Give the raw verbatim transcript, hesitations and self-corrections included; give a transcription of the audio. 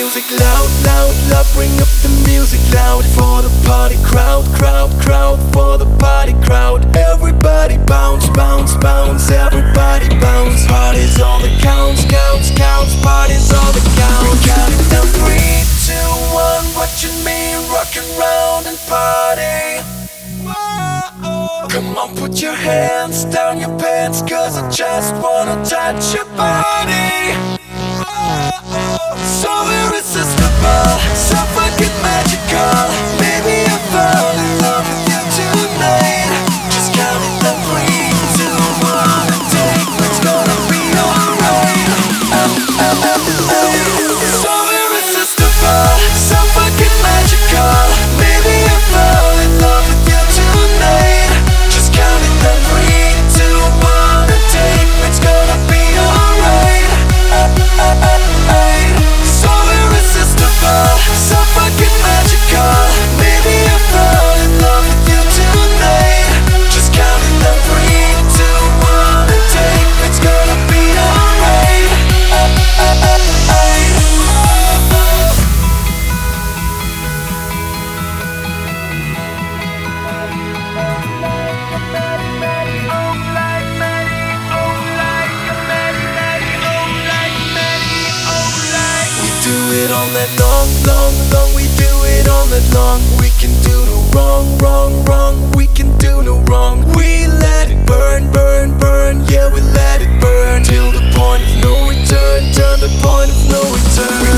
music loud, loud, loud. Bring up the music loud for the party crowd, crowd, crowd. For the party crowd. Everybody bounce, bounce, bounce. Everybody bounce. Party's all that counts, counts, counts. Party's all that counts. We're counting down three, two, one. Watching me rock around and party. Come on, put your hands down your pants, cause I just wanna touch your body. So irresistible, so fucking magical. Maybe I fall in love with you tonight. Just counting the three, two, one, and take what's gonna be alright. Oh, oh, oh, oh. So irresistible, so fucking magical. Maybe I fall in love with you tonight. Just counting the three, two, one, and take what's gonna be alright. Oh, oh, oh, oh. So irresistible, so fucking magical. Maybe I fall in love with you tonight. Just counting the three, two, one, and take what's gonna be alright. Oh, oh, oh, oh. We do it all night long, long, long. We do it all night long. We can do no wrong, wrong, wrong. We can do no wrong. We let it burn, burn, burn. Yeah, we let it burn till the point of no return, turn the point of no return.